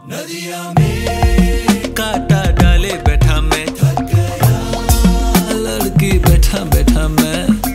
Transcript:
नदिया में कांटा डाले बैठा मैं, थक गया, लड़की बैठा बैठा मैं।